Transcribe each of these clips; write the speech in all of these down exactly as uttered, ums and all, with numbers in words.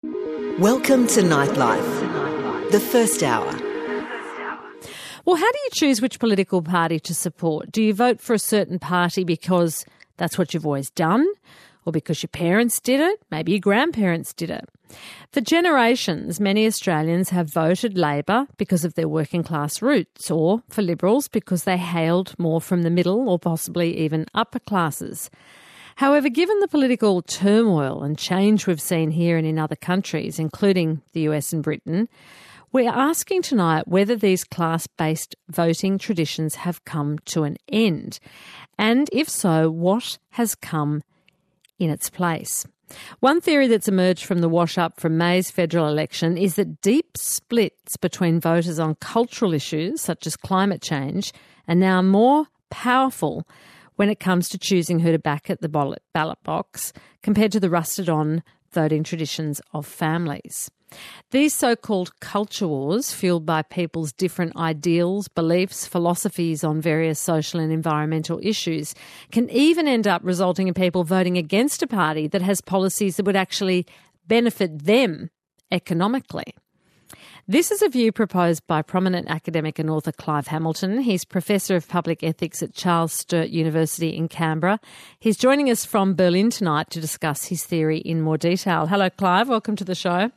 Welcome to Nightlife, the first hour. Well, how do you choose which political party to support? Do you vote for a certain party because that's what you've always done, or because your parents did it? Maybe your grandparents did it. For generations, many Australians have voted Labor because of their working class roots, or for Liberals because they hailed more from the middle or possibly even upper classes. However, given the political turmoil and change we've seen here and in other countries, including the U S and Britain, we're asking tonight whether these class-based voting traditions have come to an end. And if so, what has come in its place? One theory that's emerged from the wash-up from May's federal election is that deep splits between voters on cultural issues, such as climate change, are now more powerful when it comes to choosing who to back at the ballot box compared to the rusted-on voting traditions of families. These so-called culture wars, fueled by people's different ideals, beliefs, philosophies on various social and environmental issues, can even end up resulting in people voting against a party that has policies that would actually benefit them economically. This is a view proposed by prominent academic and author Clive Hamilton. He's Professor of Public Ethics at Charles Sturt University in Canberra. He's joining us from Berlin tonight to discuss his theory in more detail. Hello, Clive. Welcome to the show.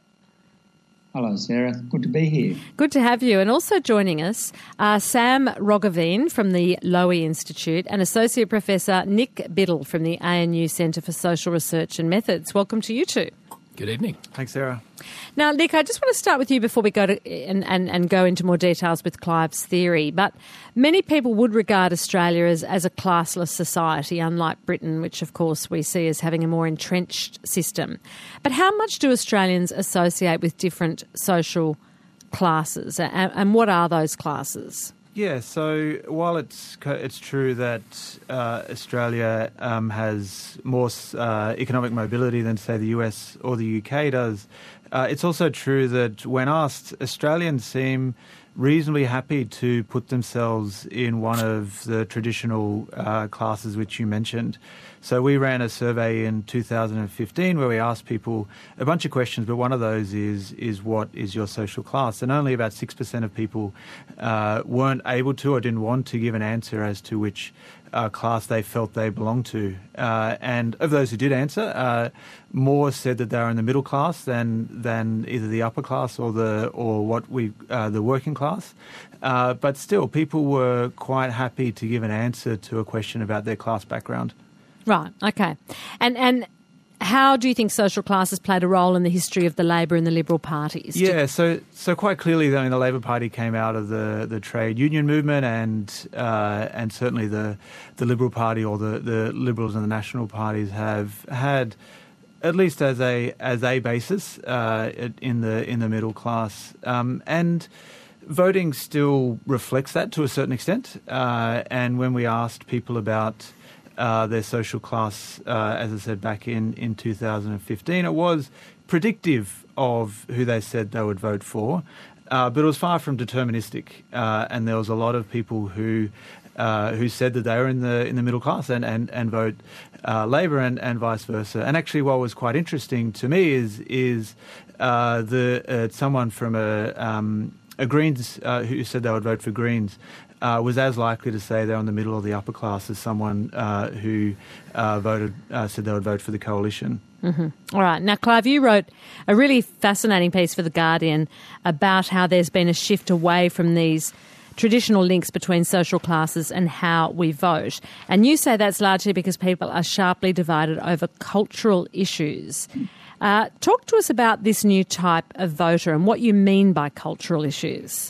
Hello, Sarah. Good to be here. Good to have you. And also joining us are Sam Roggeveen from the Lowy Institute and Associate Professor Nick Biddle from the A N U Centre for Social Research and Methods. Welcome to you two. Good evening. Thanks, Sarah. Now, Nick, I just want to start with you before we go to and, and, and go into more details with Clive's theory. But many people would regard Australia as, as a classless society, unlike Britain, which, of course, we see as having a more entrenched system. But how much do Australians associate with different social classes, and, and what are those classes? Yeah, so while it's it's true that uh, Australia um, has more uh, economic mobility than, say, the U S or the U K does, uh, it's also true that when asked, Australians seem reasonably happy to put themselves in one of the traditional uh, classes which you mentioned. So we ran a survey in two thousand fifteen where we asked people a bunch of questions, but one of those is, is what is your social class? And only about six percent of people uh, weren't able to or didn't want to give an answer as to which uh, class they felt they belonged to. Uh, and of those who did answer, uh, more said that they were in the middle class than than either the upper class or the or what we uh, the working class. Uh, but still, people were quite happy to give an answer to a question about their class background. Right, okay. And and how do you think social classes played a role in the history of the Labor and the Liberal parties? Yeah, Did... so so quite clearly, I mean, the Labor Party came out of the, the trade union movement, and uh, and certainly the the Liberal Party or the, the Liberals and the National parties have had, at least as a as a basis, uh, in the in the middle class, um, and voting still reflects that to a certain extent. Uh, and when we asked people about Uh, their social class, uh, as I said, back in, in two thousand fifteen, it was predictive of who they said they would vote for, uh, but it was far from deterministic, uh, and there was a lot of people who uh, who said that they were in the in the middle class and, and, and vote uh, Labor and, and vice versa. And actually what was quite interesting to me is is uh, the uh, someone from a, um, a Greens uh, who said they would vote for Greens Uh, was as likely to say they're in the middle or the upper class as someone uh, who uh, voted uh, said they would vote for the coalition. Mm-hmm. All right. Now, Clive, you wrote a really fascinating piece for The Guardian about how there's been a shift away from these traditional links between social classes and how we vote. And you say that's largely because people are sharply divided over cultural issues. Uh, talk to us about this new type of voter and what you mean by cultural issues.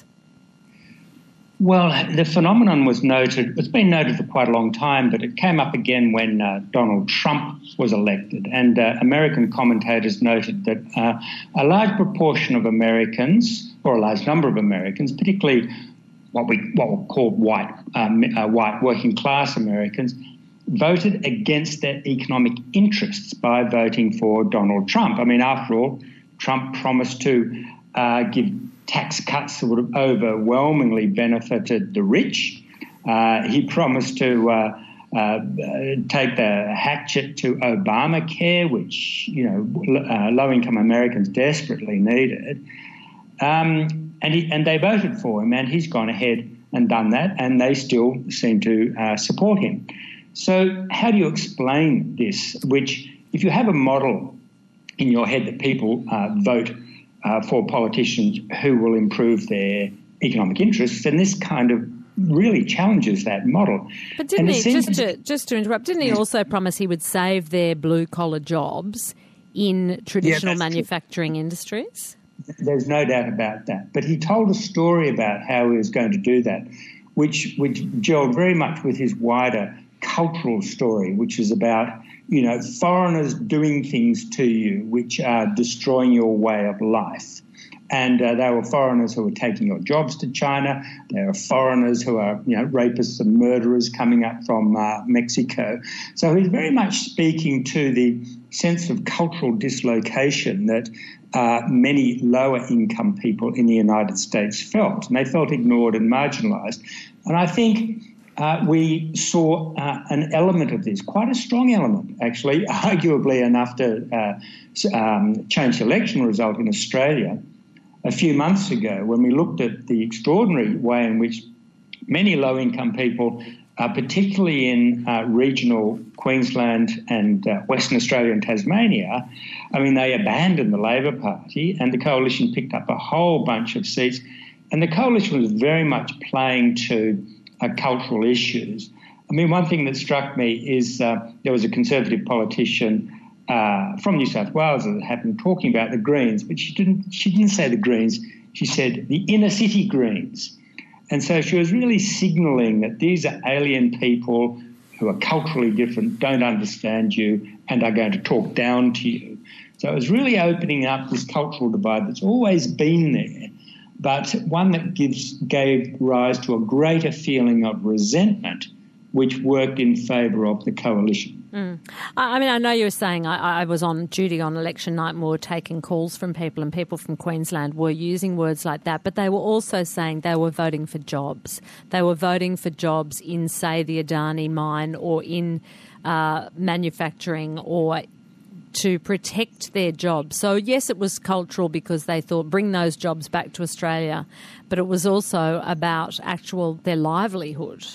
Well, the phenomenon was noted, it's been noted for quite a long time, but it came up again when uh, Donald Trump was elected. And uh, American commentators noted that uh, a large proportion of Americans, or a large number of Americans, particularly what we what were called white, um, uh, white working class Americans, voted against their economic interests by voting for Donald Trump. I mean, after all, Trump promised to uh, give tax cuts that would have overwhelmingly benefited the rich. Uh, he promised to uh, uh, take the hatchet to Obamacare, which, you know, uh, low-income Americans desperately needed. Um, and, he, and they voted for him, and he's gone ahead and done that, and they still seem to uh, support him. So how do you explain this, which if you have a model in your head that people uh, vote uh, for politicians who will improve their economic interests, then this kind of really challenges that model. But didn't and he, seems, just to, just to interrupt, didn't he also promise he would save their blue-collar jobs in traditional yeah, manufacturing true. industries? There's no doubt about that. But he told a story about how he was going to do that, which, which gelled very much with his wider cultural story, which is about, you know, foreigners doing things to you which are destroying your way of life. And uh, they were foreigners who were taking your jobs to China. There are foreigners who are, you know, rapists and murderers coming up from uh, Mexico. So he's very much speaking to the sense of cultural dislocation that uh, many lower income people in the United States felt. And they felt ignored and marginalised. And I think uh, we saw uh, an element of this, quite a strong element, actually, arguably enough to uh, um, change the election result in Australia a few months ago, when we looked at the extraordinary way in which many low-income people, uh, particularly in uh, regional Queensland and uh, Western Australia and Tasmania, I mean, they abandoned the Labor Party and the Coalition picked up a whole bunch of seats. And the Coalition was very much playing to uh, cultural issues. I mean, one thing that struck me is uh, there was a Conservative politician Uh, from New South Wales that happened talking about the Greens, but she didn't she didn't say the Greens, she said the inner city Greens. And so she was really signalling that these are alien people who are culturally different, don't understand you, and are going to talk down to you. So it was really opening up this cultural divide that's always been there, but one that gives gave rise to a greater feeling of resentment, which worked in favour of the Coalition. Mm. I mean, I know you were saying I, I was on duty on election night and we were taking calls from people, and people from Queensland were using words like that, but they were also saying they were voting for jobs. They were voting for jobs in, say, the Adani mine or in uh, manufacturing, or to protect their jobs. So, yes, it was cultural because they thought bring those jobs back to Australia, but it was also about actual their livelihood.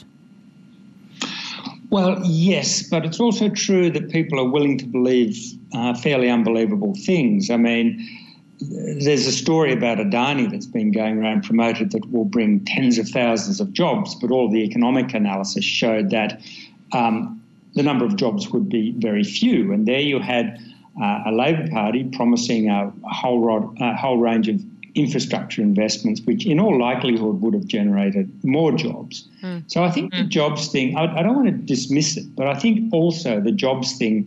Well, yes, but it's also true that people are willing to believe uh, fairly unbelievable things. I mean, there's a story about Adani that's been going around promoted that will bring tens of thousands of jobs, but all the economic analysis showed that um, the number of jobs would be very few. And there you had uh, a Labor Party promising a, a whole, rod, a whole range of infrastructure investments, which in all likelihood would have generated more jobs. Mm. So I think mm. the jobs thing, I, I don't want to dismiss it, but I think also the jobs thing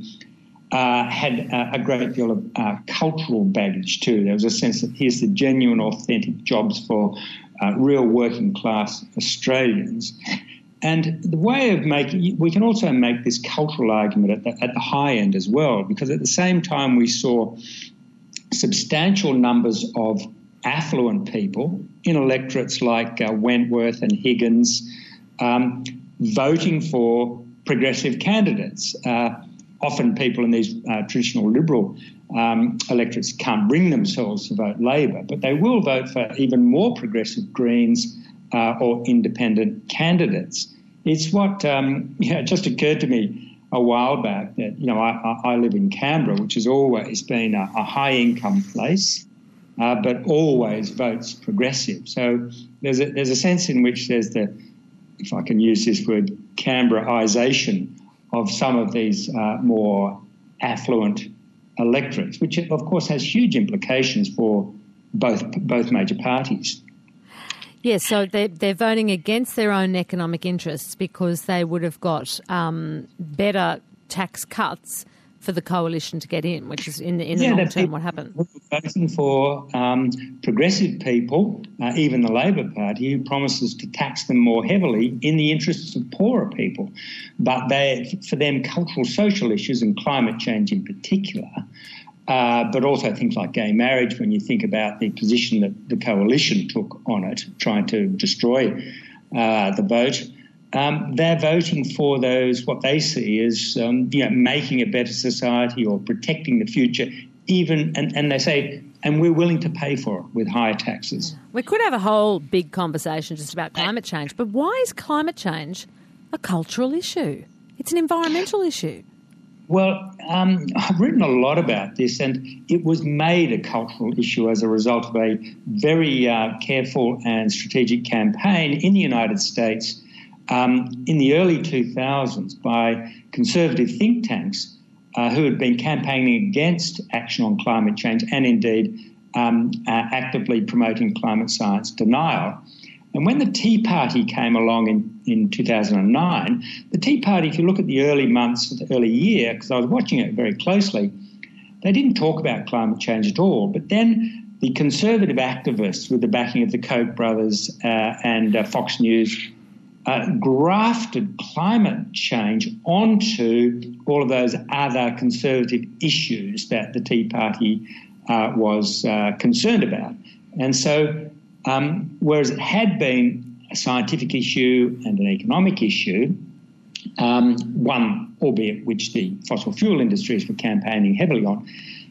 uh, had uh, a great deal of uh, cultural baggage too. There was a sense that here's the genuine, authentic jobs for uh, real working class Australians. And the way of making, we can also make this cultural argument at the, at the high end as well, because at the same time we saw substantial numbers of affluent people in electorates like uh, Wentworth and Higgins um, voting for progressive candidates. Uh, often people in these uh, traditional Liberal um, electorates can't bring themselves to vote Labor, but they will vote for even more progressive Greens uh, or independent candidates. It's what um, you know, it just occurred to me a while back that, you know, I, I live in Canberra, which has always been a, a high-income place, Uh, but always votes progressive. So there's a, there's a sense in which there's the, if I can use this word, Canberraisation of some of these uh, more affluent electorates, which of course has huge implications for both both major parties. Yes, so they're, they're voting against their own economic interests because they would have got um, better tax cuts for the Coalition to get in, which is in, in the yeah, long term what happened. Voting for um, progressive people, uh, even the Labor Party, who promises to tax them more heavily in the interests of poorer people. But they, for them, cultural, social issues and climate change in particular, uh, but also things like gay marriage, when you think about the position that the Coalition took on it, trying to destroy uh, the vote, um, they're voting for those, what they see as, um, you know, making a better society or protecting the future, even, and, and they say, and we're willing to pay for it with higher taxes. We could have a whole big conversation just about climate change, but why is climate change a cultural issue? It's an environmental issue. Well, um, I've written a lot about this, and it was made a cultural issue as a result of a very uh, careful and strategic campaign in the United States um, in the early two thousands by conservative think tanks uh, who had been campaigning against action on climate change and indeed um, uh, actively promoting climate science denial. And when the Tea Party came along in, in two thousand nine, the Tea Party, if you look at the early months of the early year, because I was watching it very closely, they didn't talk about climate change at all. But then the conservative activists, with the backing of the Koch brothers uh, and uh, Fox News, uh, grafted climate change onto all of those other conservative issues that the Tea Party uh, was uh, concerned about. And so Um, whereas it had been a scientific issue and an economic issue, um, one, albeit which the fossil fuel industries were campaigning heavily on,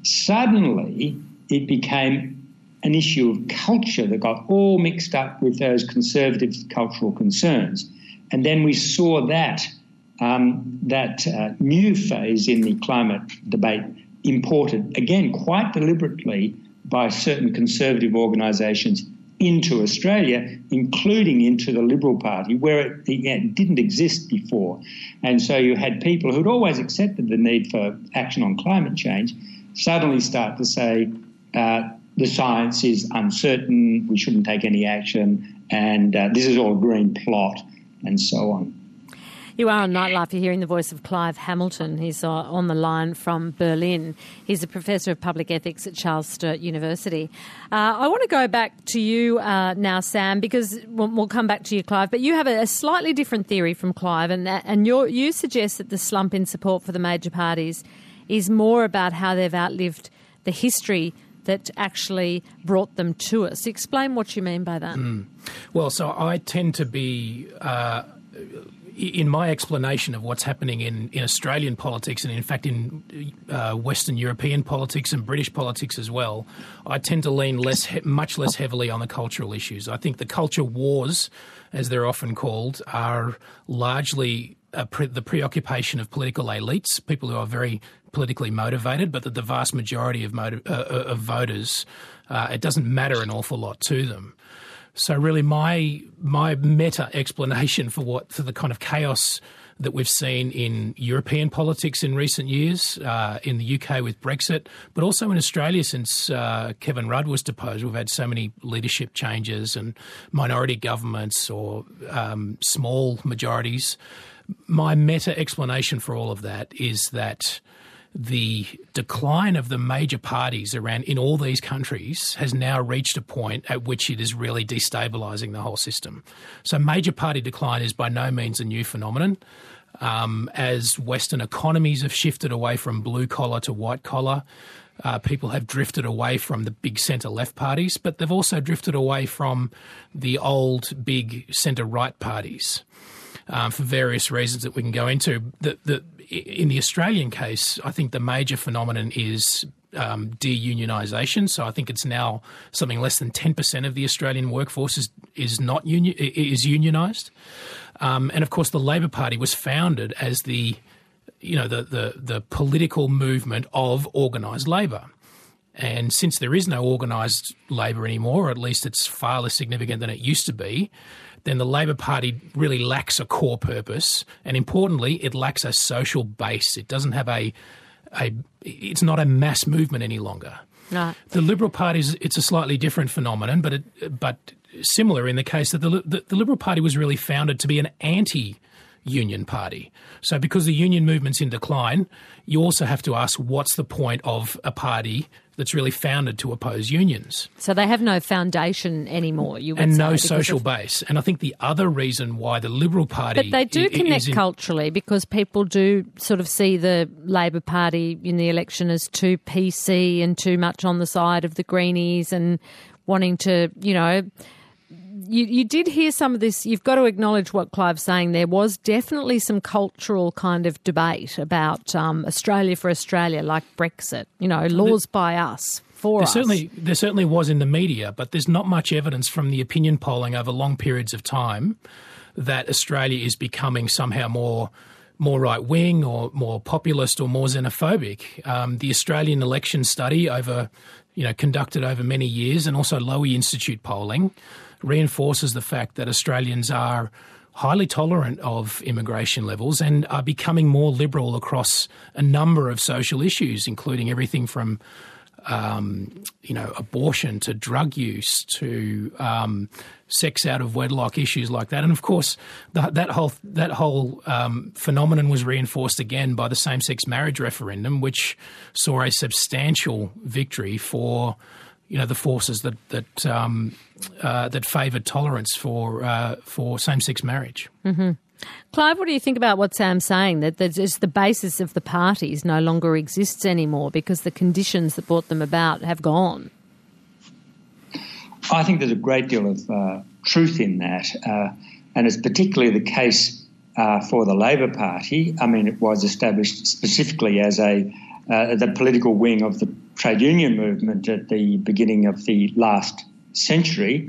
suddenly it became an issue of culture that got all mixed up with those conservative cultural concerns. And then we saw that, um, that uh, new phase in the climate debate imported, again, quite deliberately by certain conservative organisations into Australia, including into the Liberal Party, where it, it didn't exist before. And so you had people who'd always accepted the need for action on climate change suddenly start to say uh, the science is uncertain, we shouldn't take any action, and uh, this is all a green plot, and so on. You are on Nightlife. You're hearing the voice of Clive Hamilton. He's uh, on the line from Berlin. He's a professor of public ethics at Charles Sturt University. Uh, I want to go back to you uh, now, Sam, because we'll, we'll come back to you, Clive, but you have a, a slightly different theory from Clive, and, and you're, you suggest that the slump in support for the major parties is more about how they've outlived the history that actually brought them to us. Explain what you mean by that. Mm. Well, so I tend to be... Uh, in my explanation of what's happening in, in Australian politics and, in fact, in uh, Western European politics and British politics as well, I tend to lean less, much less heavily on the cultural issues. I think the culture wars, as they're often called, are largely a pre- the preoccupation of political elites, people who are very politically motivated, but that the vast majority of, motiv- uh, of voters, uh, it doesn't matter an awful lot to them. So really my my meta explanation for what for the kind of chaos that we've seen in European politics in recent years, uh, in the U K with Brexit, but also in Australia since uh, Kevin Rudd was deposed. We've had so many leadership changes and minority governments or um, small majorities. My meta explanation for all of that is that the decline of the major parties around in all these countries has now reached a point at which it is really destabilising the whole system. So major party decline is by no means a new phenomenon. Um, as Western economies have shifted away from blue collar to white collar, uh, people have drifted away from the big centre-left parties, but they've also drifted away from the old big centre-right parties. Um, for various reasons that we can go into. The, the, in the Australian case, I think the major phenomenon is um, de-unionisation. So I think it's now something less than ten percent of the Australian workforce is, is not union, is unionised. Um, and of course, the Labor Party was founded as the, you know, the the, the political movement of organised labour. And since there is no organised labour anymore, or at least it's far less significant than it used to be, then the Labor Party really lacks a core purpose, and importantly, it lacks a social base. It doesn't have a, a it's not a mass movement any longer. Right. The Liberal Party, it's a slightly different phenomenon, but it, but similar in the case that the, the the Liberal Party was really founded to be an anti-union party. So because the union movement's in decline, you also have to ask what's the point of a party that's really founded to oppose unions. So they have no foundation anymore, you would and say. no social of... base. And I think the other reason why the Liberal Party... But they do is, connect is in... culturally, because people do sort of see the Labor Party in the election as too P C and too much on the side of the Greenies and wanting to, you know, you, you did hear some of this. You've got to acknowledge what Clive's saying. There was definitely some cultural kind of debate about um, Australia for Australia, like Brexit, you know, laws by us, for there us. Certainly, there certainly was in the media, but there's not much evidence from the opinion polling over long periods of time that Australia is becoming somehow more more right-wing or more populist or more xenophobic. Um, the Australian election study over, you know, conducted over many years, and also Lowy Institute polling, reinforces the fact that Australians are highly tolerant of immigration levels and are becoming more liberal across a number of social issues, including everything from Um, you know, abortion to drug use to um, sex out of wedlock, issues like that, and of course the, that whole that whole um, phenomenon was reinforced again by the same-sex marriage referendum, which saw a substantial victory for, you know, the forces that that um, uh, that favoured tolerance for uh, for same-sex marriage. Mm-hmm. Clive, what do you think about what Sam's saying, that just the basis of the parties no longer exists anymore because the conditions that brought them about have gone? I think there's a great deal of uh, truth in that, uh, and it's particularly the case uh, for the Labor Party. I mean, it was established specifically as a uh, the political wing of the trade union movement at the beginning of the last century.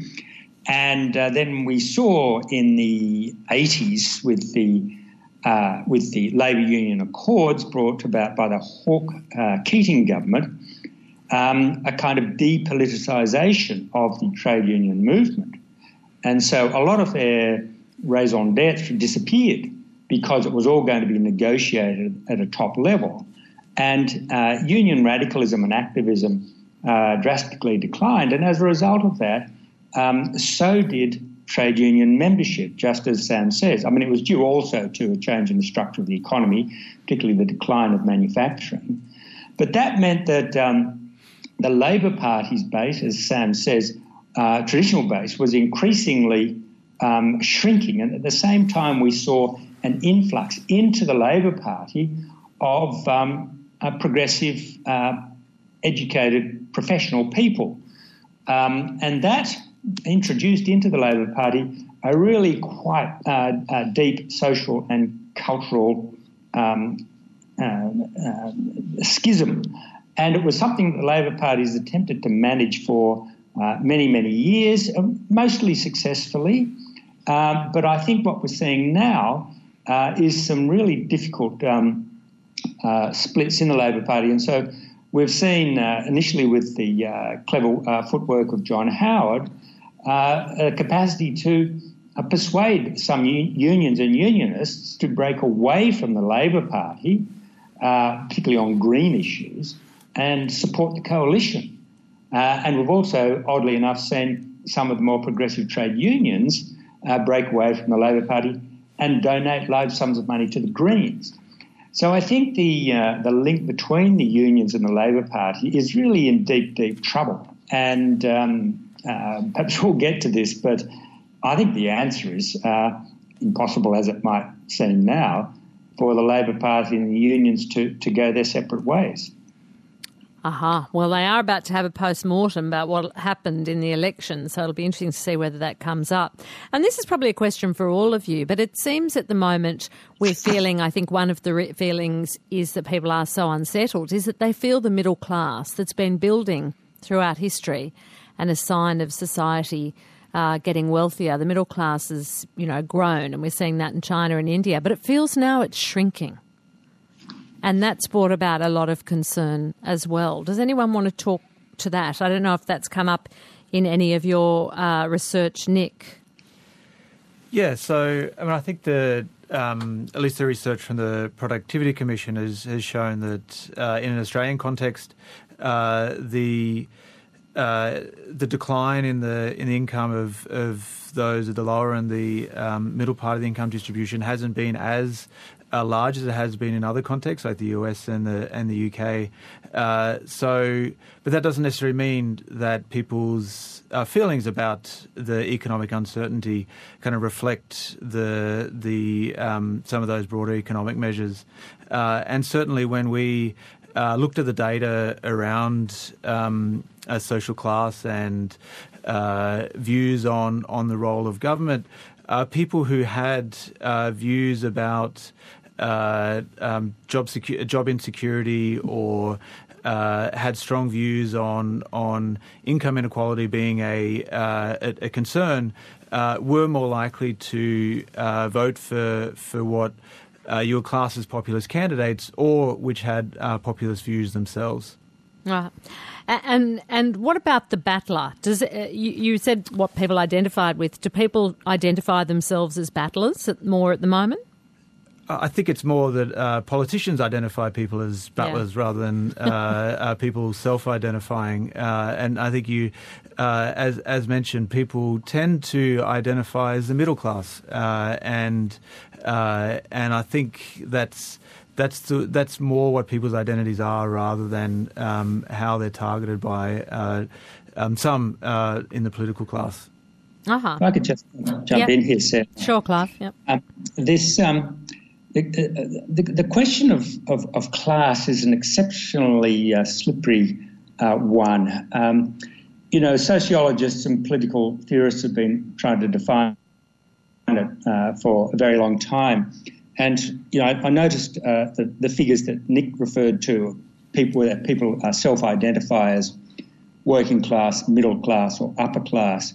And uh, then we saw in the eighties with the uh, with the Labor Union Accords brought about by the Hawke uh, Keating government, um, a kind of depoliticisation of the trade union movement. And so a lot of their raison d'etre disappeared because it was all going to be negotiated at a top level. And uh, union radicalism and activism uh, drastically declined. And as a result of that, Um, so did trade union membership, just as Sam says. I mean, it was due also to a change in the structure of the economy, particularly the decline of manufacturing. But that meant that um, the Labor Party's base, as Sam says, uh, traditional base, was increasingly um, shrinking. And at the same time, we saw an influx into the Labor Party of um, uh, progressive, uh, educated, professional people. Um, and that introduced into the Labor Party a really quite uh, uh, deep social and cultural um, uh, uh, schism. And it was something that the Labor Party has attempted to manage for uh, many, many years, uh, mostly successfully. Uh, but I think what we're seeing now uh, is some really difficult um, uh, splits in the Labor Party. And so we've seen uh, initially with the uh, clever uh, footwork of John Howard, Uh, a capacity to uh, persuade some u- unions and unionists to break away from the Labor Party, uh, particularly on green issues, and support the coalition. Uh, and we've also, oddly enough, seen some of the more progressive trade unions uh, break away from the Labor Party and donate large sums of money to the Greens. So I think the uh, the link between the unions and the Labor Party is really in deep, deep trouble. And um, Uh, perhaps we'll get to this, but I think the answer is, uh, impossible as it might seem now, for the Labor Party and the unions to, to go their separate ways. Aha. Well, they are about to have a post-mortem about what happened in the election, so it'll be interesting to see whether that comes up. And this is probably a question for all of you, but it seems at the moment we're feeling, I think one of the re- feelings is that people are so unsettled, is that they feel the middle class that's been building throughout history and a sign of society uh, getting wealthier. The middle class has, you know, grown, and we're seeing that in China and India. But it feels now it's shrinking. And that's brought about a lot of concern as well. Does anyone want to talk to that? I don't know if that's come up in any of your uh, research, Nick. Yeah, so, I mean, I think the um, at least the research from the Productivity Commission has, has shown that uh, in an Australian context, uh, the... Uh, the decline in the in the income of, of those at the lower and the um, middle part of the income distribution hasn't been as uh, large as it has been in other contexts like the U S and the and the U K. Uh, so, but that doesn't necessarily mean that people's uh, feelings about the economic uncertainty kind of reflect the the um, some of those broader economic measures. Uh, and certainly when we uh, looked at the data around um, a social class and uh, views on, on the role of government, uh, people who had uh, views about uh, um, job secu- job insecurity or uh, had strong views on on income inequality being a uh, a, a concern, uh, were more likely to uh, vote for for what uh, you would class as populist candidates, or which had uh, populist views themselves. Right. And and what about the battler? Does uh, you, you said what people identified with? Do people identify themselves as battlers more at the moment? I think it's more that uh, politicians identify people as battlers yeah. rather than uh, uh, people self-identifying. Uh, and I think you, uh, as as mentioned, people tend to identify as the middle class, uh, and uh, and I think that's. That's the, that's more what people's identities are rather than um, how they're targeted by uh, um, some uh, in the political class. Uh-huh. If I could just jump yep. in here, Sarah. Sure, Clive. Yep. Um, this um, the, the, the question of, of, of class is an exceptionally uh, slippery uh, one. Um, you know, sociologists and political theorists have been trying to define it uh, for a very long time. And, you know, I, I noticed uh, the, the figures that Nick referred to, people that people uh, self-identify as working class, middle class or upper class.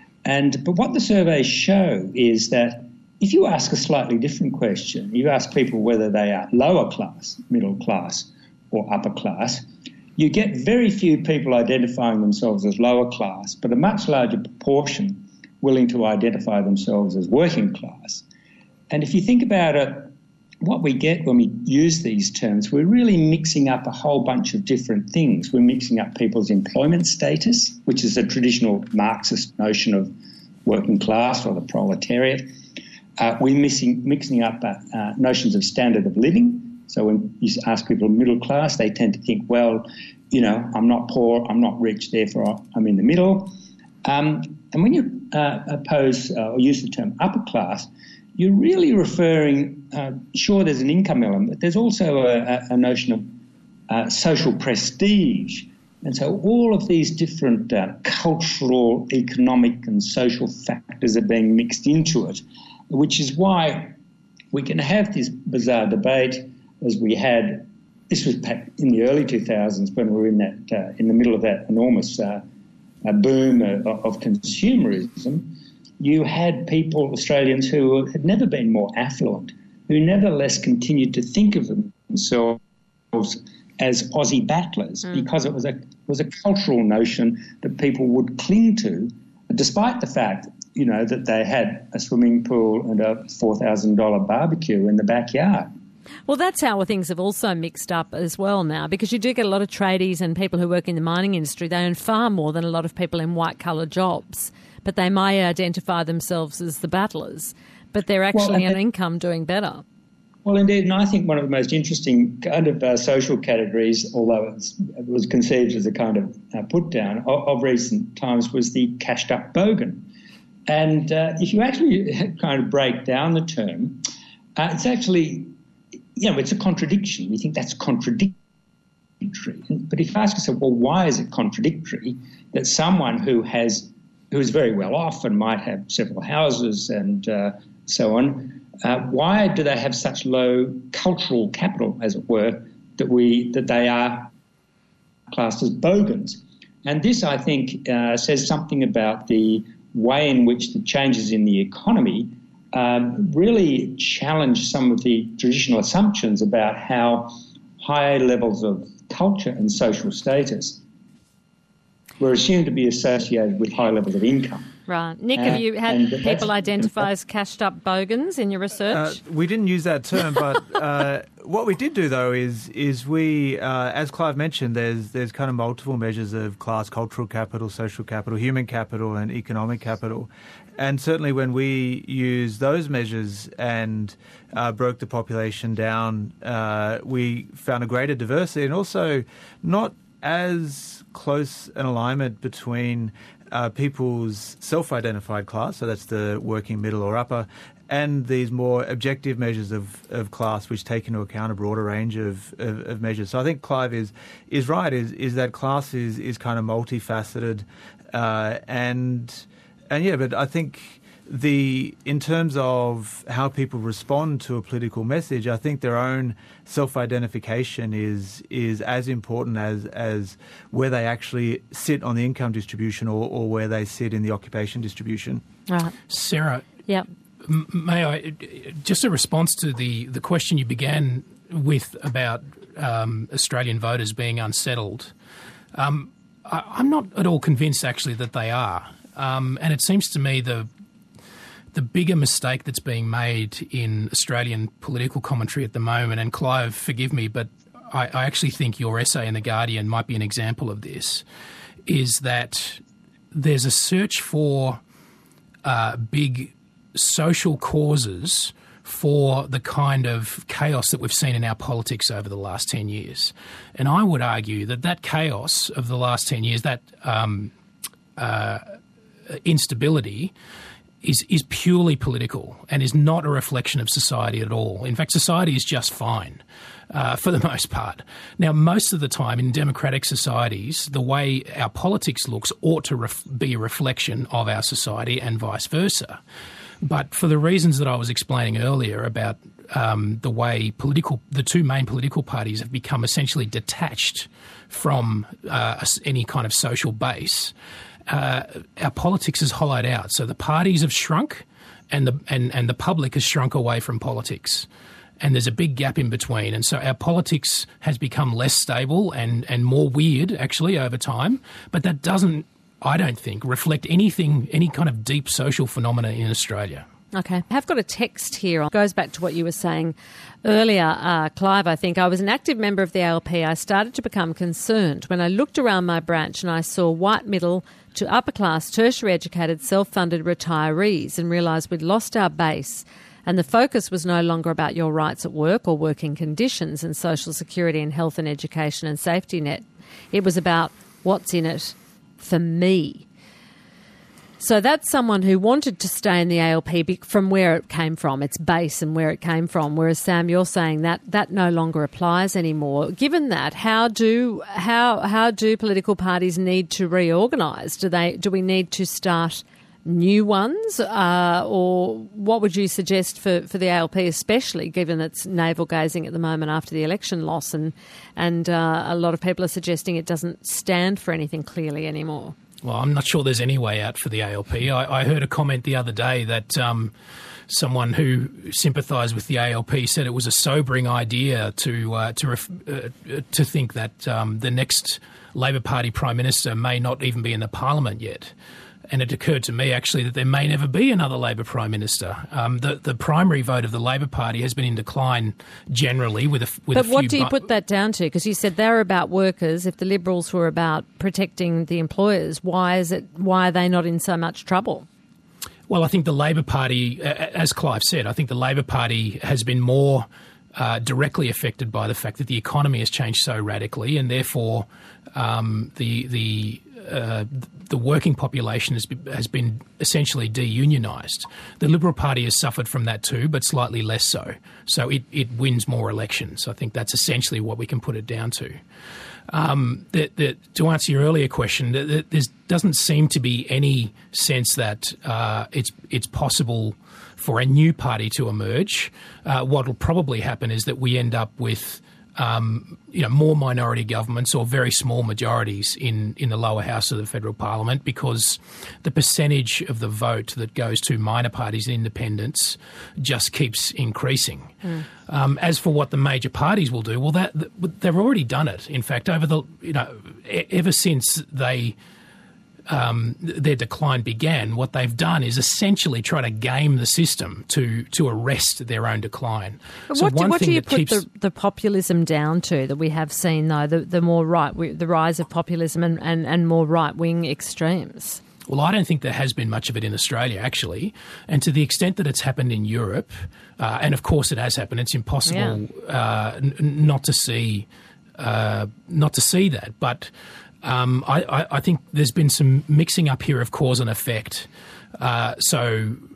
And but what the surveys show is that if you ask a slightly different question, you ask people whether they are lower class, middle class or upper class, you get very few people identifying themselves as lower class, but a much larger proportion willing to identify themselves as working class. And if you think about it, what we get when we use these terms, we're really mixing up a whole bunch of different things. We're mixing up people's employment status, which is a traditional Marxist notion of working class or the proletariat. Uh, we're missing, mixing up uh, uh, notions of standard of living. So when you ask people middle class, they tend to think, well, you know, I'm not poor, I'm not rich, therefore I'm in the middle. Um, and when you uh, oppose uh, or use the term upper class, you're really referring, uh, sure, there's an income element, but there's also a, a notion of uh, social prestige. And so all of these different uh, cultural, economic and social factors are being mixed into it, which is why we can have this bizarre debate as we had. This was back in the early two thousands when we were in that uh, in the middle of that enormous uh, uh, boom of, of consumerism. You had people, Australians, who had never been more affluent, who nevertheless continued to think of themselves as Aussie battlers mm. because it was a was a cultural notion that people would cling to, despite the fact, you know, that they had a swimming pool and a four thousand dollars barbecue in the backyard. Well, that's how things have also mixed up as well now, because you do get a lot of tradies and people who work in the mining industry. They earn far more than a lot of people in white-collar jobs, but they may identify themselves as the battlers, but they're actually well, on income doing better. Well, indeed, and I think one of the most interesting kind of uh, social categories, although it's, it was conceived as a kind of uh, put-down of, of recent times, was the cashed-up bogan. And uh, if you actually kind of break down the term, uh, it's actually, you know, it's a contradiction. We think that's contradictory. But if you ask yourself, well, why is it contradictory that someone who has who is very well off and might have several houses and uh, so on, uh, why do they have such low cultural capital, as it were, that we that they are classed as bogans? And this, I think, uh, says something about the way in which the changes in the economy um, really challenge some of the traditional assumptions about how high levels of culture and social status were assumed to be associated with high levels of income. Right. Nick, have you had people identify as cashed-up bogans in your research? Uh, we didn't use that term, but uh, what we did do, though, is is we, uh, as Clive mentioned, there's there's kind of multiple measures of class, cultural capital, social capital, human capital, and economic capital. And certainly when we used those measures and uh, broke the population down, uh, we found a greater diversity and also not as close an alignment between uh, people's self-identified class, so that's the working, middle or upper, and these more objective measures of, of class, which take into account a broader range of, of, of measures. So I think Clive is is right. Is is that class is is kind of multifaceted, uh, and and yeah, but I think. The in terms of how people respond to a political message, I think their own self-identification is is as important as as where they actually sit on the income distribution or, or where they sit in the occupation distribution. Right. Sarah, yeah. m- may I just a response to the, the question you began with about um, Australian voters being unsettled. Um, I, I'm not at all convinced actually that they are, um, and it seems to me the The bigger mistake that's being made in Australian political commentary at the moment, and Clive, forgive me, but I, I actually think your essay in The Guardian might be an example of this, is that there's a search for uh, big social causes for the kind of chaos that we've seen in our politics over the last ten years. And I would argue that that chaos of the last ten years, that um, uh, instability, is is purely political and is not a reflection of society at all. In fact, society is just fine uh, for the most part. Now, most of the time in democratic societies, the way our politics looks ought to ref- be a reflection of our society and vice versa. But for the reasons that I was explaining earlier about um, the way political, the two main political parties have become essentially detached from uh, any kind of social base, Uh, our politics is hollowed out. So the parties have shrunk and the and, and the public has shrunk away from politics. And there's a big gap in between. And so our politics has become less stable and, and more weird, actually, over time. But that doesn't, I don't think, reflect anything, any kind of deep social phenomena in Australia. Okay. I have got a text here. It goes back to what you were saying earlier, uh, Clive, I think. I was an active member of the A L P. I started to become concerned when I looked around my branch and I saw white middle to upper-class, tertiary-educated, self-funded retirees and realised we'd lost our base and the focus was no longer about your rights at work or working conditions and social security and health and education and safety net. It was about what's in it for me. So that's someone who wanted to stay in the A L P from where it came from, its base and where it came from. Whereas, Sam, you're saying that that no longer applies anymore. Given that, how do how how do political parties need to reorganise? Do they do we need to start new ones, uh, or what would you suggest for, for the A L P, especially given its navel gazing at the moment after the election loss, and and uh, a lot of people are suggesting it doesn't stand for anything clearly anymore? Well, I'm not sure there's any way out for the A L P. I, I heard a comment the other day that um, someone who sympathised with the A L P said it was a sobering idea to uh, to ref, uh, to think that um, the next Labor Party Prime Minister may not even be in the Parliament yet. And it occurred to me, actually, that there may never be another Labor Prime Minister. Um, the, the primary vote of the Labor Party has been in decline generally with a, with but a few... But what do you bu- put that down to? Because you said they're about workers. If the Liberals were about protecting the employers, why is it? Why are they not in so much trouble? Well, I think the Labor Party, as Clive said, I think the Labor Party has been more uh, directly affected by the fact that the economy has changed so radically, and therefore um, the the uh, the working population has been, has been essentially de-unionised. The Liberal Party has suffered from that too, but slightly less so. So it, it wins more elections. I think that's essentially what we can put it down to. Um, the, the, to answer your earlier question, there doesn't seem to be any sense that uh, it's it's possible for a new party to emerge. Uh, what will probably happen is that we end up with um, you know more minority governments or very small majorities in, in the lower house of the federal parliament, because the percentage of the vote that goes to minor parties and independents just keeps increasing. Mm. Um, as for what the major parties will do, well, that they've already done it. In fact, over the you know ever since they um, their decline began, what they've done is essentially try to game the system to to arrest their own decline. But so what do, one what thing do you that put keeps the, the populism down to that we have seen, though, the, the more right, the rise of populism and, and, and more right-wing extremes? Well, I don't think there has been much of it in Australia, actually. And to the extent that it's happened in Europe, uh, and of course it has happened, it's impossible yeah. uh, n- not to see uh, not to see that. But um, I, I, I think there's been some mixing up here of cause and effect. Uh, so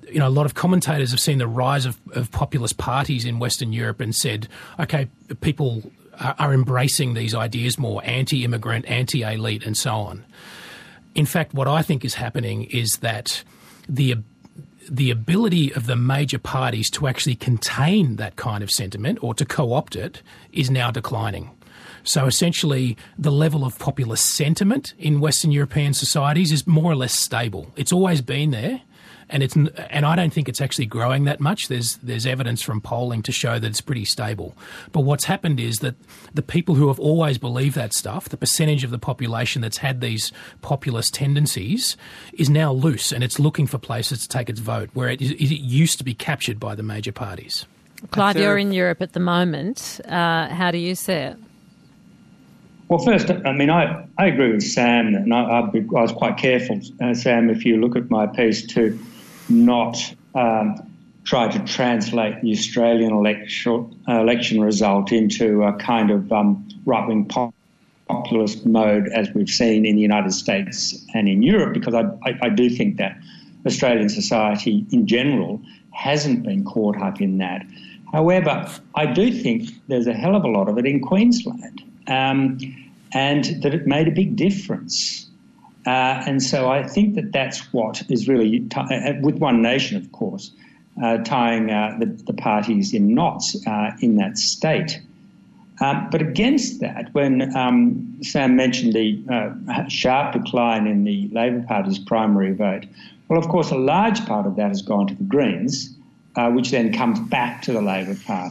you know, a lot of commentators have seen the rise of, of populist parties in Western Europe and said, okay, people are, are embracing these ideas more, anti-immigrant, anti-elite, and so on. In fact, what I think is happening is that the the ability of the major parties to actually contain that kind of sentiment or to co-opt it is now declining. So essentially, the level of populist sentiment in Western European societies is more or less stable. It's always been there, and it's and I don't think it's actually growing that much. There's there's evidence from polling to show that it's pretty stable. But what's happened is that the people who have always believed that stuff, the percentage of the population that's had these populist tendencies, is now loose, and it's looking for places to take its vote, where it, it used to be captured by the major parties. Clive, you're in Europe at the moment. Uh, how do you see it? Well, first, I mean, I, I agree with Sam, and I, I, I was quite careful, uh, Sam, if you look at my piece, to not um, try to translate the Australian election, uh, election result into a kind of um, right-wing pop- populist mode as we've seen in the United States and in Europe, because I, I, I do think that Australian society in general hasn't been caught up in that. However, I do think there's a hell of a lot of it in Queensland. Um, and that it made a big difference. Uh, and so I think that that's what is really, t- uh, with One Nation, of course, uh, tying uh, the, the parties in knots uh, in that state. Um, but against that, when um, Sam mentioned the uh, sharp decline in the Labor Party's primary vote, well, of course, a large part of that has gone to the Greens, uh, which then comes back to the Labor Party.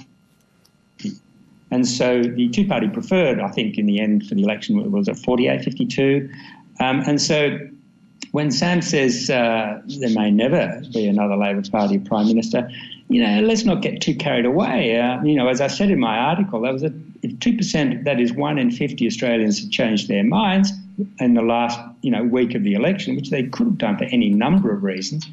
And so the two-party preferred, I think, in the end for the election was at forty-eight fifty-two. Um, and so when Sam says uh, there may never be another Labor Party Prime Minister, you know, let's not get too carried away. Uh, you know, as I said in my article, that was a, if two percent, that is one in fifty Australians had changed their minds in the last, you know, week of the election, which they could have done for any number of reasons.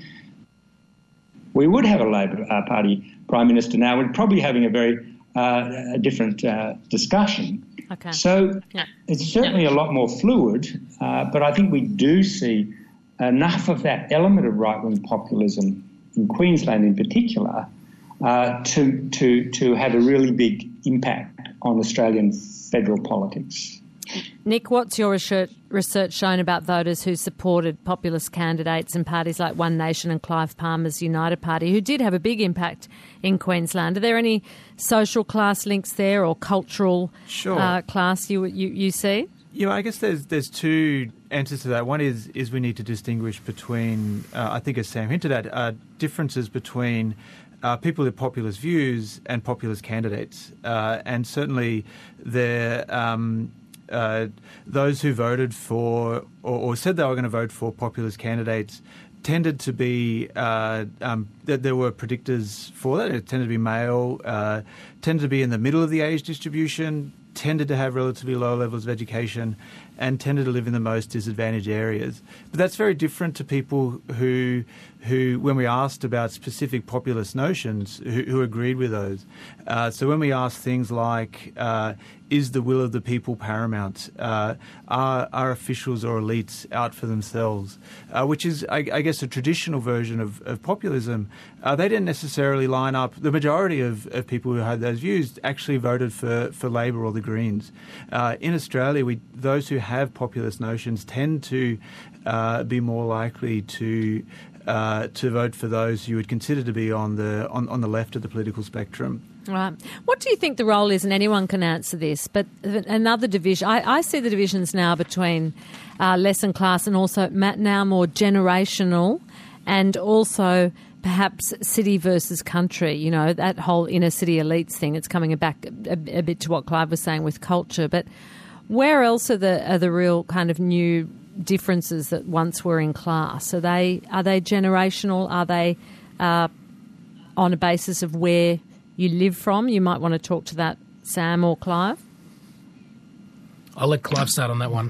We would have a Labor uh, Party Prime Minister now. We're probably having a very Uh, a different uh, discussion. Okay. So yeah. it's certainly yeah. a lot more fluid, uh, but I think we do see enough of that element of right-wing populism in Queensland in particular uh, to, to, to have a really big impact on Australian federal politics. Nick, what's your research shown about voters who supported populist candidates and parties like One Nation and Clive Palmer's United Party, who did have a big impact in Queensland? Are there any social class links there or cultural sure. uh, class you, you you see? Yeah, I guess there's there's two answers to that. One is is we need to distinguish between, uh, I think as Sam hinted at, uh, differences between Uh, people with populist views and populist candidates. Uh, and certainly there, um, uh, those who voted for or, or said they were going to vote for populist candidates tended to be, uh, um, that there were predictors for that. It tended to be male, uh, tended to be in the middle of the age distribution, tended to have relatively low levels of education, and tended to live in the most disadvantaged areas. But that's very different to people who, who when we asked about specific populist notions, who, who agreed with those. Uh, so when we asked things like, uh, is the will of the people paramount? Uh, are, are officials or elites out for themselves? Uh, which is, I, I guess, a traditional version of, of populism. Uh, they didn't necessarily line up. The majority of, of people who had those views actually voted for, for Labor or the Greens. Uh, in Australia, we those who have populist notions tend to uh, be more likely to uh, to vote for those you would consider to be on the on, on the left of the political spectrum. Right. What do you think the role is, and anyone can answer this, but another division, I, I see the divisions now between uh, less and class and also now more generational and also perhaps city versus country, you know, that whole inner city elites thing. It's coming back a, a bit to what Clive was saying with culture. But where else are the are the real kind of new differences that once were in class? Are they, are they generational? Are they uh, on a basis of where you live from? You might want to talk to that, Sam or Clive. I'll let Clive start on that one.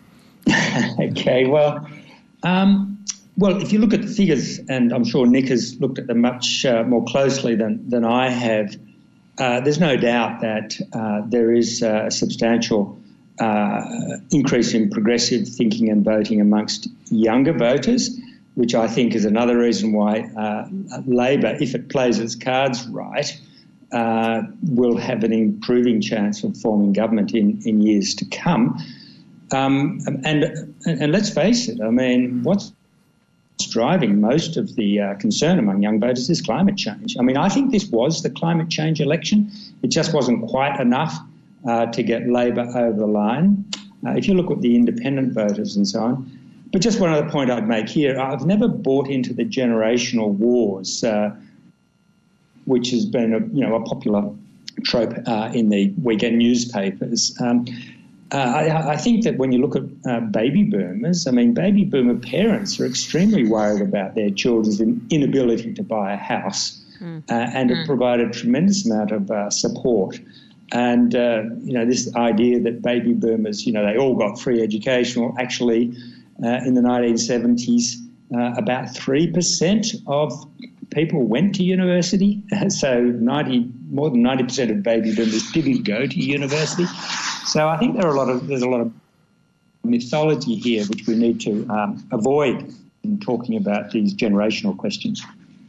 Okay, well, um, well, if you look at the figures, and I'm sure Nick has looked at them much uh, more closely than, than I have, uh, there's no doubt that uh, there is uh, a substantial uh, increase in progressive thinking and voting amongst younger voters. which I think is another reason why uh, Labor, if it plays its cards right, uh, will have an improving chance of forming government in, in years to come. Um, and, and let's face it, I mean, what's driving most of the uh, concern among young voters is climate change. I mean, I think this was the climate change election. It just wasn't quite enough uh, to get Labor over the line. Uh, if you look at the independent voters and so on. But just one other point I'd make here, I've never bought into the generational wars, uh, which has been a, you know, a popular trope uh, in the weekend newspapers. Um, uh, I, I think that when you look at uh, baby boomers, I mean, baby boomer parents are extremely worried about their children's inability to buy a house mm. uh, and mm. have provided a tremendous amount of uh, support. And, uh, you know, this idea that baby boomers, you know, they all got free education, well, actually, uh, in the nineteen seventies, uh, about three percent of people went to university. So ninety, more than ninety percent of baby boomers didn't go to university. So I think there are a lot of, there's a lot of mythology here which we need to um, avoid in talking about these generational questions.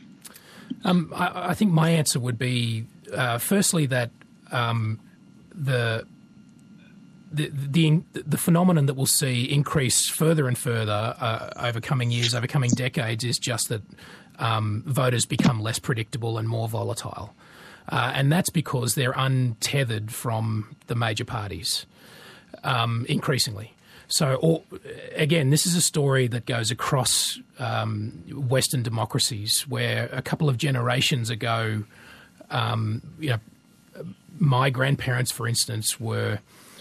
Um, I, I think my answer would be, uh, firstly, that Um, the, the the the phenomenon that we'll see increase further and further uh, over coming years, over coming decades, is just that um, voters become less predictable and more volatile, uh, and that's because they're untethered from the major parties um, increasingly. So, or, again, this is a story that goes across um, Western democracies, where a couple of generations ago, um, you know. My grandparents, for instance, were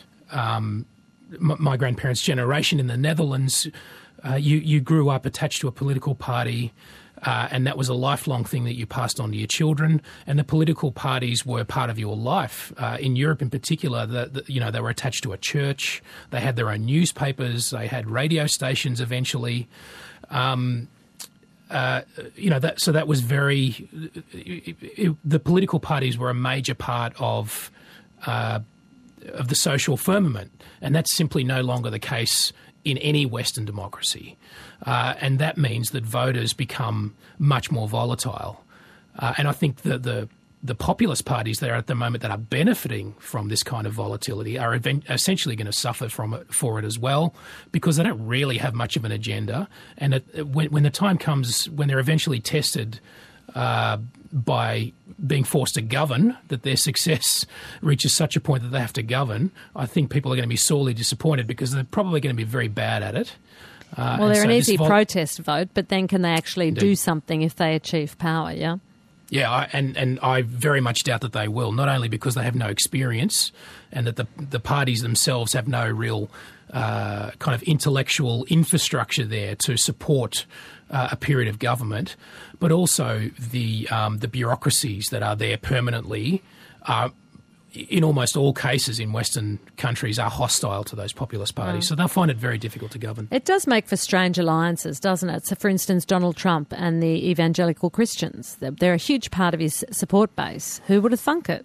um, m- my grandparents' generation in the Netherlands. Uh, you, you grew up attached to a political party, uh, and that was a lifelong thing that you passed on to your children. And the political parties were part of your life. Uh, in Europe, in particular, the, the, you know, they were attached to a church. They had their own newspapers. They had radio stations eventually. Um, Uh, you know, that, so that was very it, it, the political parties were a major part of uh, of the social firmament, and that's simply no longer the case in any Western democracy. Uh, and that means that voters become much more volatile. Uh, and I think that the the populist parties that are at the moment that are benefiting from this kind of volatility are event- essentially going to suffer from it for it as well, because they don't really have much of an agenda. And it, when, when the time comes, when they're eventually tested uh, by being forced to govern, that their success reaches such a point that they have to govern, I think people are going to be sorely disappointed, because they're probably going to be very bad at it. Uh, well, they're so an easy vol- protest vote, but then can they actually Indeed. do something if they achieve power, yeah? Yeah, I, and, and I very much doubt that they will, not only because they have no experience and that the the parties themselves have no real uh, kind of intellectual infrastructure there to support uh, a period of government, but also the um, the bureaucracies that are there permanently are, in almost all cases in Western countries, are hostile to those populist parties. Mm. So they'll find it very difficult to govern. It does make for strange alliances, doesn't it? So, for instance, Donald Trump and the evangelical Christians, they're, they're a huge part of his support base. Who would have thunk it?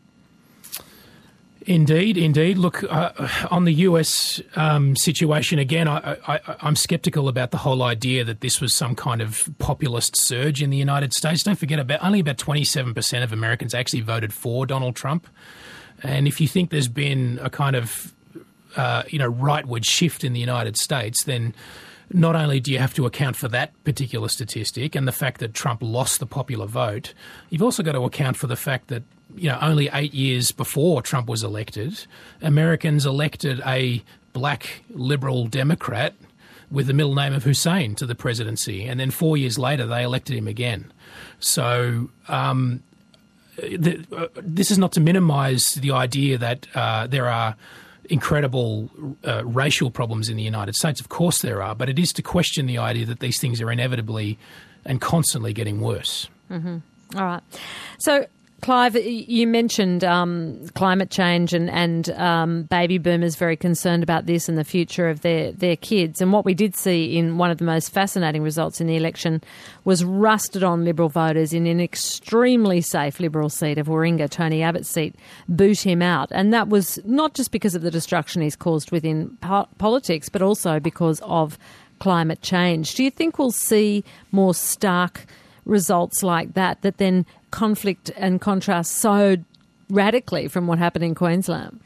Indeed, indeed. Look, uh, on the U S um, situation, again, I, I, I'm sceptical about the whole idea that this was some kind of populist surge in the United States. Don't forget, about only about twenty-seven percent of Americans actually voted for Donald Trump. And if you think there's been a kind of, uh, you know, rightward shift in the United States, then not only do you have to account for that particular statistic and the fact that Trump lost the popular vote, you've also got to account for the fact that, you know, only eight years before Trump was elected, Americans elected a black liberal Democrat with the middle name of Hussein to the presidency. And then four years later, they elected him again. So um, the, uh, this is not to minimise the idea that uh, there are incredible uh, racial problems in the United States. Of course there are, but it is to question the idea that these things are inevitably and constantly getting worse. Mm-hmm. All right. So, Clive, you mentioned um, climate change and, and um, baby boomers very concerned about this and the future of their, their kids. And what we did see in one of the most fascinating results in the election was rusted on Liberal voters in an extremely safe Liberal seat of Warringah, Tony Abbott's seat, boot him out. And that was not just because of the destruction he's caused within po- politics, but also because of climate change. Do you think we'll see more stark results like that, that then conflict and contrast so radically from what happened in Queensland?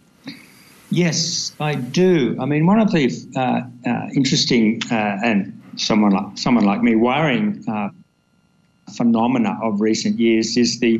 Yes, I do. I mean, one of the uh, uh, interesting uh, and someone like someone like me worrying uh, phenomena of recent years is the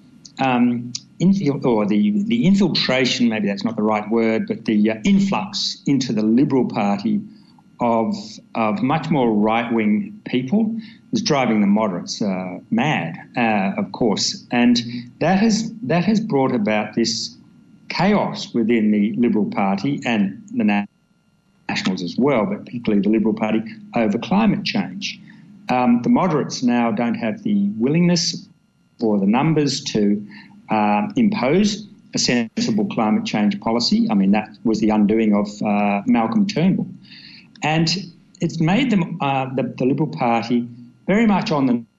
um, infil- or the the infiltration. Maybe that's not the right word, but the uh, influx into the Liberal Party of of much more right wing people is driving the moderates uh, mad, uh, of course, and that has that has brought about this chaos within the Liberal Party and the Nationals as well, but particularly the Liberal Party, over climate change. Um, the moderates now don't have the willingness or the numbers to uh, impose a sensible climate change policy. I mean, that was the undoing of uh, Malcolm Turnbull. And it's made them, uh, the, the Liberal Party, very much on the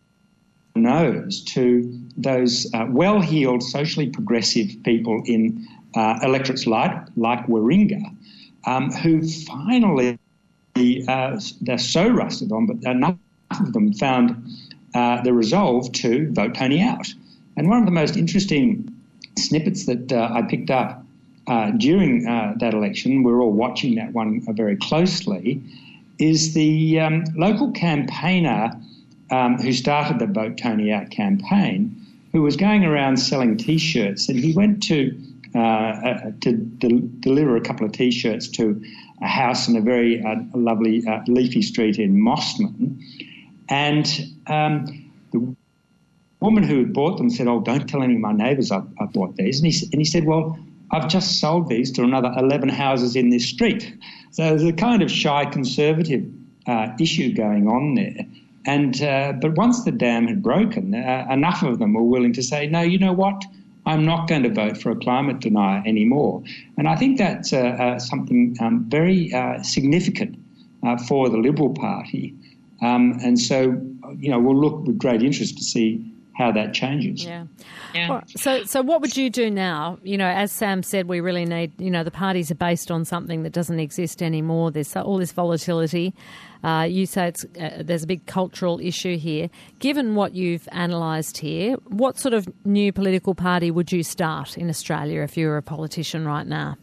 nose to those uh, well-heeled, socially progressive people in uh, electorates like, like Warringah, um, who finally, uh, they're so rusted on, but enough of them found uh, the resolve to vote Tony out. And one of the most interesting snippets that uh, I picked up uh, during uh, that election, we're all watching that one uh, very closely, is the um, local campaigner um, who started the Vote Tony Out campaign, who was going around selling T-shirts, and he went to uh, uh, to de- deliver a couple of T-shirts to a house in a very uh, lovely uh, leafy street in Mosman, and um, the woman who had bought them said, "Oh, don't tell any of my neighbours I, I bought these," and he, and he said, "Well, I've just sold these to another eleven houses in this street." So there's a kind of shy conservative uh, issue going on there. And uh, but once the dam had broken, uh, enough of them were willing to say, no, you know what, I'm not going to vote for a climate denier anymore. And I think that's uh, uh, something um, very uh, significant uh, for the Liberal Party. Um, and so, you know, we'll look with great interest to see how that changes. Yeah. yeah. Well, so, so what would you do now? You know, as Sam said, we really need, you know, the parties are based on something that doesn't exist anymore. There's all this volatility. Uh, you say it's, uh, there's a big cultural issue here. Given what you've analysed here, what sort of new political party would you start in Australia if you were a politician right now?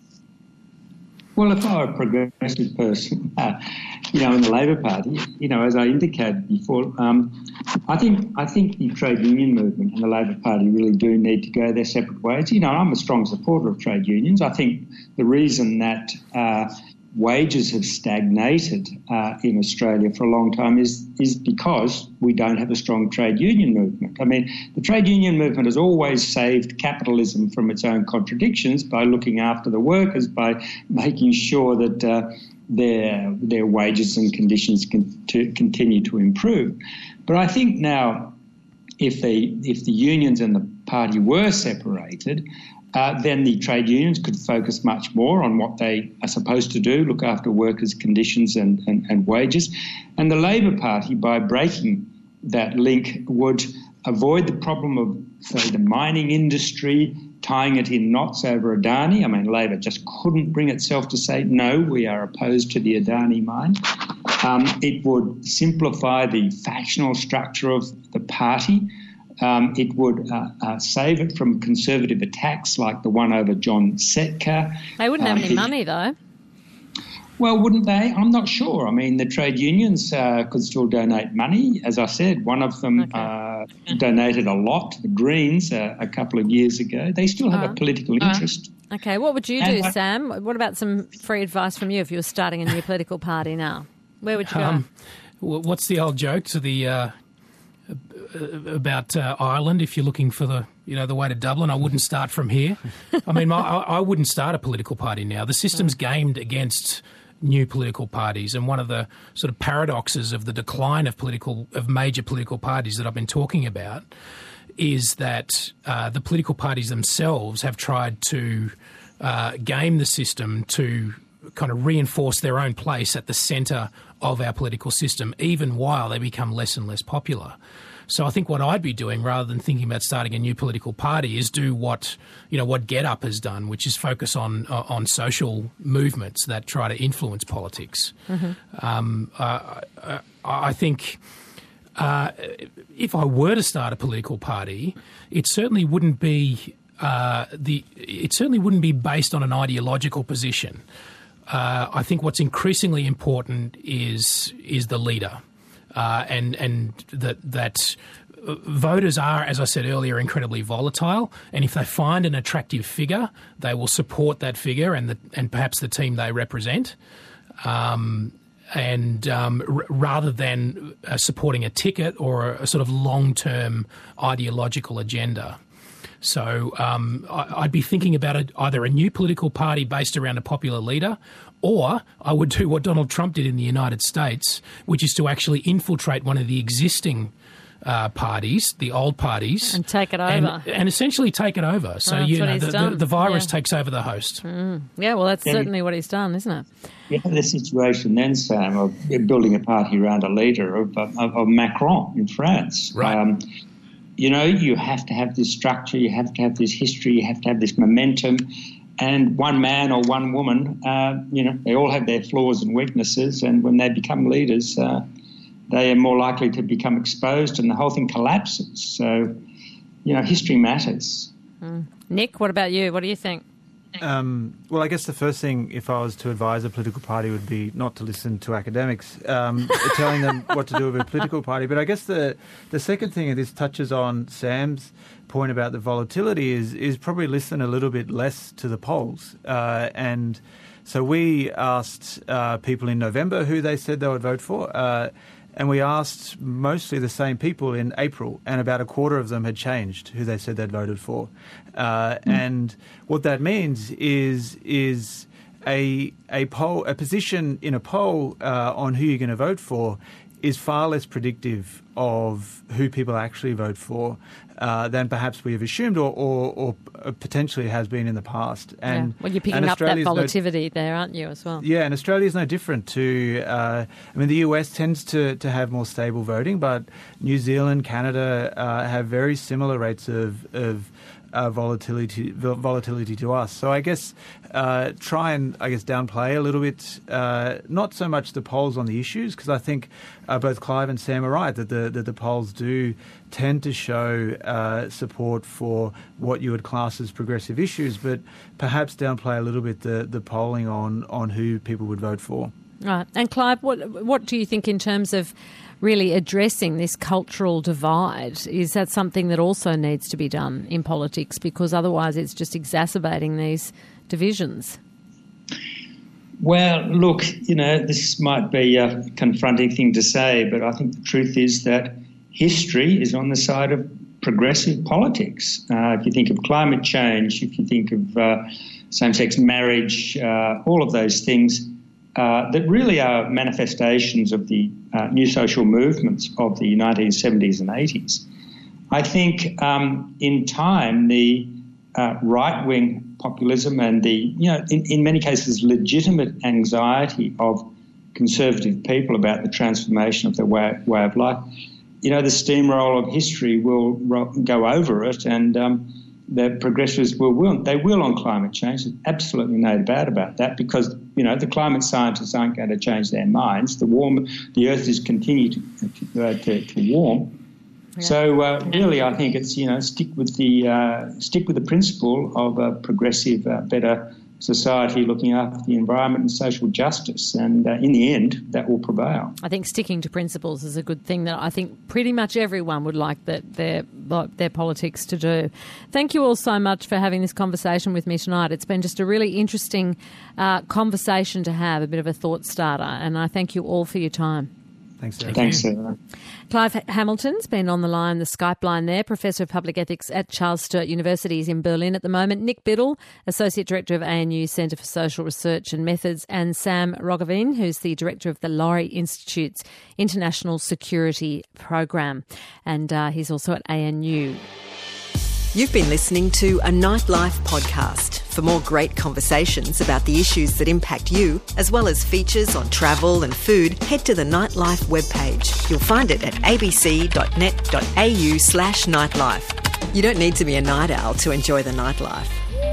Well, if I were a progressive person, uh, you know, in the Labor Party, you know, as I indicated before, um, I think I think the trade union movement and the Labor Party really do need to go their separate ways. You know, I'm a strong supporter of trade unions. I think the reason that uh, wages have stagnated uh, in Australia for a long time is is because we don't have a strong trade union movement. I mean, the trade union movement has always saved capitalism from its own contradictions by looking after the workers, by making sure that uh, their their wages and conditions can to continue to improve. But I think now, if they if the unions and the party were separated, Uh, then the trade unions could focus much more on what they are supposed to do, look after workers' conditions and, and, and wages. And the Labor Party, by breaking that link, would avoid the problem of, say, the mining industry, tying it in knots over Adani. I mean, Labor just couldn't bring itself to say, no, we are opposed to the Adani mine. Um, it would simplify the factional structure of the party. Um, it would uh, uh, save it from conservative attacks like the one over John Setka. They wouldn't have um, any it, money, though. Well, wouldn't they? I'm not sure. I mean, the trade unions uh, could still donate money. As I said, one of them okay. uh, donated a lot to the Greens uh, a couple of years ago. They still have uh, a political interest. Uh, okay, what would you do, and, Sam? What about some free advice from you if you were starting a new political party now? Where would you go? Um, what's the old joke to the... Uh, about uh, Ireland, if you're looking for the, you know, the way to Dublin, I wouldn't start from here. I mean, my, I, I wouldn't start a political party now. The system's gamed against new political parties, and one of the sort of paradoxes of the decline of political of major political parties that I've been talking about is that uh, the political parties themselves have tried to uh, game the system to kind of reinforce their own place at the centre of our political system, even while they become less and less popular. So I think what I'd be doing, rather than thinking about starting a new political party, is do what you know what GetUp has done, which is focus on uh, on social movements that try to influence politics. Mm-hmm. Um, uh, I, I think uh, if I were to start a political party, it certainly wouldn't be uh, the it certainly wouldn't be based on an ideological position. Uh, I think what's increasingly important is is the leader. Uh, and and that that voters are, as I said earlier, incredibly volatile. And if they find an attractive figure, they will support that figure and the, and perhaps the team they represent. Um, and um, r- rather than uh, supporting a ticket or a, a sort of long-term ideological agenda. So um, I, I'd be thinking about a, either a new political party based around a popular leader, or I would do what Donald Trump did in the United States, which is to actually infiltrate one of the existing uh, parties, the old parties, and take it over, and, and essentially take it over. So well, you know, the, the, the virus yeah. takes over the host. Mm. Yeah, well, that's yeah. certainly what he's done, isn't it? You have the situation then, Sam, of building a party around a leader of, of, of Macron in France. Right. Um, you know, you have to have this structure, you have to have this history, you have to have this momentum. And one man or one woman, uh, you know, they all have their flaws and weaknesses. And when they become leaders, uh, they are more likely to become exposed and the whole thing collapses. So, you know, history matters. Mm. Nick, what about you? What do you think? Um, well, I guess the first thing, if I was to advise a political party, would be not to listen to academics um, telling them what to do with a political party. But I guess the the second thing, and this touches on Sam's point about the volatility, is is probably listen a little bit less to the polls. Uh, and so we asked uh, people in November who they said they would vote for. Uh, And we asked mostly the same people in April, and about a quarter of them had changed who they said they'd voted for. Uh, mm. And what that means is is a a poll, a position in a poll uh, on who you're going to vote for is far less predictive of who people actually vote for uh, than perhaps we have assumed or, or, or potentially has been in the past. And yeah. Well, you're picking up that volatility no, there, aren't you, as well? Yeah, and Australia is no different to, uh, I mean, the U S tends to, to have more stable voting, but New Zealand, Canada uh, have very similar rates of, of uh, volatility volatility to us. So I guess uh, try and, I guess, downplay a little bit, uh, not so much the polls on the issues, because I think uh, both Clive and Sam are right that the, that the polls do tend to show uh, support for what you would class as progressive issues, but perhaps downplay a little bit the, the polling on, on who people would vote for. Right. And Clive, what what do you think in terms of really addressing this cultural divide? Is that something that also needs to be done in politics? Because otherwise it's just exacerbating these divisions. Well, look, you know, this might be a confronting thing to say, but I think the truth is that history is on the side of progressive politics. Uh, if you think of climate change, if you think of uh, same-sex marriage, uh, all of those things uh, that really are manifestations of the uh, new social movements of the nineteen seventies and eighties. I think um, in time the uh, right-wing populism and the, you know, in, in many cases legitimate anxiety of conservative people about the transformation of their way, way of life, you know, the steamroll of history will ro- go over it, and um, the progressives will, will, they will on climate change. There's absolutely no doubt about that, because, you know, the climate scientists aren't going to change their minds. The warm, the Earth is continue to, uh, to, to warm. Yeah. So uh, really, I think it's, you know, stick with the uh, stick with the principle of a progressive, uh, better society looking after the environment and social justice, and uh, in the end that will prevail. I think sticking to principles is a good thing that I think pretty much everyone would like that their like their politics to do. Thank you all so much for having this conversation with me tonight. It's been just a really interesting uh, conversation to have, a bit of a thought starter, and I thank you all for your time. Thanks, Sarah. Thanks, Sarah. Clive Hamilton's been on the line, the Skype line there, Professor of Public Ethics at Charles Sturt University. He's in Berlin at the moment. Nick Biddle, Associate Director of A N U Centre for Social Research and Methods, and Sam Roggeveen, who's the Director of the Laurie Institute's International Security Program. And uh, he's also at A N U. You've been listening to a Nightlife podcast. For more great conversations about the issues that impact you, as well as features on travel and food, head to the Nightlife webpage. You'll find it at abc.net.au slash nightlife. You don't need to be a night owl to enjoy the nightlife.